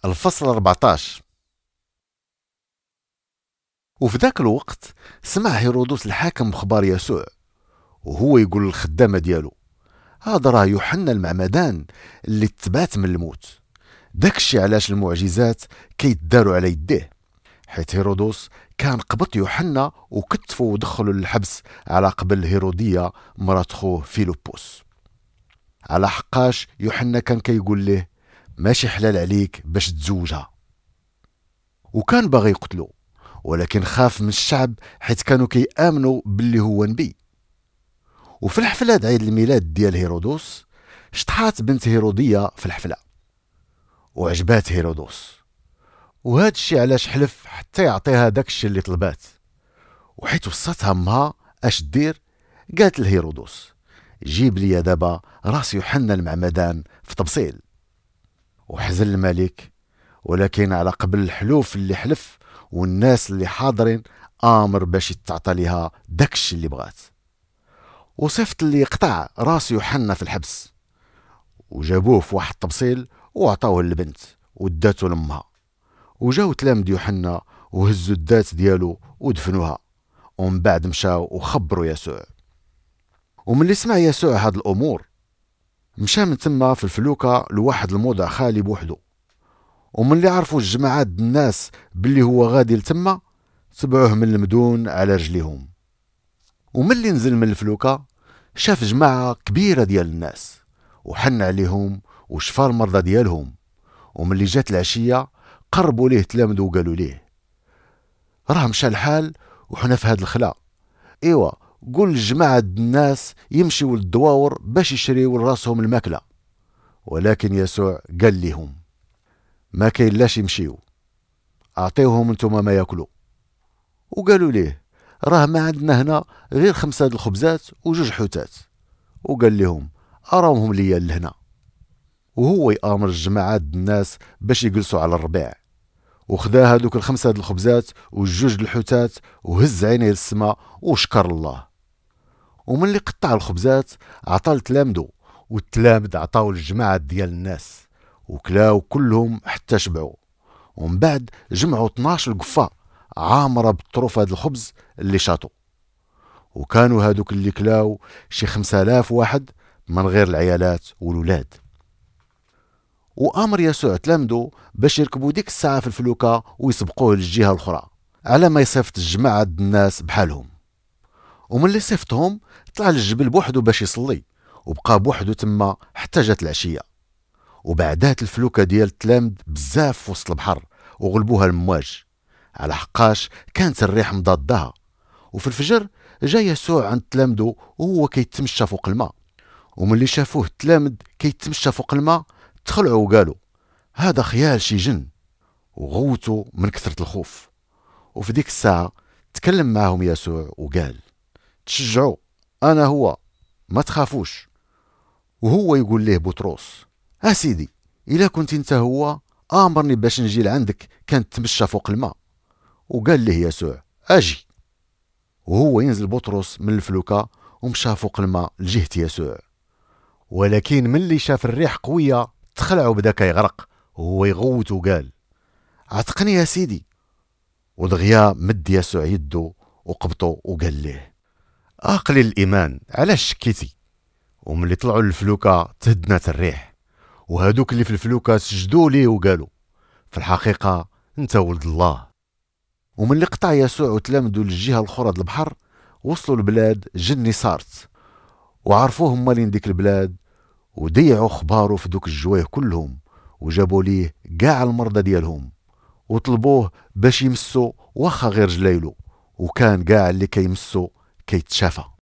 الفصل 14. وفي ذاك الوقت سمع هيرودوس الحاكم بخبار يسوع، وهو يقول للخدامة ديالو: هذا راه يوحنا المعمدان اللي تبات من الموت. داكشي علاش المعجزات كيتداروا على يديه، حيت هيرودوس كان قبط يوحنا وكتفو ودخلوا للحبس على قبل هيرودية مرات خوه فيلبوس، على حقاش يوحنا كان كيقول له ماشي حلال عليك باش تزوجها. وكان باغي يقتلو، ولكن خاف من الشعب حيت كانوا كيامنوا باللي هو نبي. وفي الحفلة عيد الميلاد ديال هيرودوس شطحات بنت هيرودية في الحفلة وعجبات هيرودوس، وهذا الشيء علاش حلف حتى يعطيها داكشي اللي طلبات. وحيت وصاتها امها اش دير، قالت لهيرودوس: جيب لي دابا راس يوحنا المعمدان في طبسيل. وحزن الملك، ولكن على قبل الحلوف اللي حلف والناس اللي حاضرين امر باش يتعطى ليها داكشي اللي بغات. وصفت اللي يقطع راس يوحنا في الحبس، وجابوه في واحد الطبسيل وعطاوه للبنت وداتو لامها. وجاو تلامد يوحنا وهزوا الدات ديالو ودفنوها، ومن بعد مشاو وخبروا يسوع. ومن اللي سمع يسوع هاد الامور مشى من تما في الفلوكه لواحد الموضع خالي بوحدو. ومن اللي عرفوا الجماعات الناس باللي هو غادي لتما تبعوه من المدون على رجليهم. ومن اللي نزل من الفلوكه شاف جماعه كبيره ديال الناس وحن عليهم وشفى المرضى ديالهم. ومن اللي جات العشيه قربوا ليه تلامذوا وقالوا ليه: راه مشى الحال وحنا في هاد الخلا، ايوا قول لجماعه الناس يمشيوا للدواور باش يشريوا لراسهم الماكله. ولكن يسوع قال لهم: ما كاين لاش يمشيو، اعطيوهم انتما ما ياكلوا. وقالوا ليه: راه ما عندنا هنا غير 5 الخبزات و2 حوتات. وقال لهم: اراوهم ليا لهنا. وهو يامر الجماعات الناس باش يجلسوا على الربيع، وخدا هذوك 5 الخبزات و2 الحوتات وهز عينيه للسماء وشكر الله. ومن اللي قطع الخبزات عطى لتلامذو، والتلامذ عطاو للجماعه ديال الناس وكلاو كلهم حتى شبعوا. ومن بعد جمعوا 12 قفه عامره بالطروف هذا الخبز اللي شاطوا. وكانوا هذوك اللي كلاو شي 5000 واحد من غير العيالات والولاد. وامر يسوع تلامذو باش يركبوا ديك الساعه في الفلوكه ويسبقوه للجهه الاخرى على ما يصيفط الجماعه الناس بحالهم. ومن اللي صيفطهم طلع للجبل بوحدو باش يصلي، وبقى بوحدو تما حتى جات العشيه. وبعدات الفلوكه ديال التلامذ بزاف في وسط البحر وغلبوها المواج، على حقاش كانت الريح مضادها. وفي الفجر جا يسوع عند تلامذو وهو كيتمشى فوق الماء. ومن اللي شافوه التلامذ كيتمشى فوق الماء تخلعوا وقالوا: هذا خيال شي جن، وغوتوا من كثرة الخوف. وفي ديك الساعة تكلم معهم يسوع وقال: تشجعوا، أنا هو، ما تخافوش. وهو يقول ليه بطرس: سيدي، إلا كنت انت هو آمرني باش نجي لعندك كانت تمشى فوق الماء. وقال ليه يسوع: أجي. وهو ينزل بطرس من الفلوكة ومشى فوق الماء لجهة يسوع. ولكن من اللي شاف الريح قوية تخلع وبدا كيغرق، وهو يغوت وقال: عتقني يا سيدي. ودغيا مد يسوع يده وقبطه وقال له: قليل الإيمان، علاش شكيتي؟ ومن اللي طلعوا للفلوكة تهدنات الريح، وهادوك اللي في الفلوكة سجدوا ليه وقالوا: في الحقيقة انت ولد الله. ومن اللي قطع يسوع وتلامذوا للجهة الأخرى د البحر وصلوا لبلاد جني صارت، وعرفوه مالين ديك البلاد، وديعوا خبارو في دوك الجوايه كلهم، وجابوا ليه كاع المرضى ديالهم وطلبوه باش يمسوا واخا غير جلايلو، وكان كاع اللي كيمسوا كيتشافى.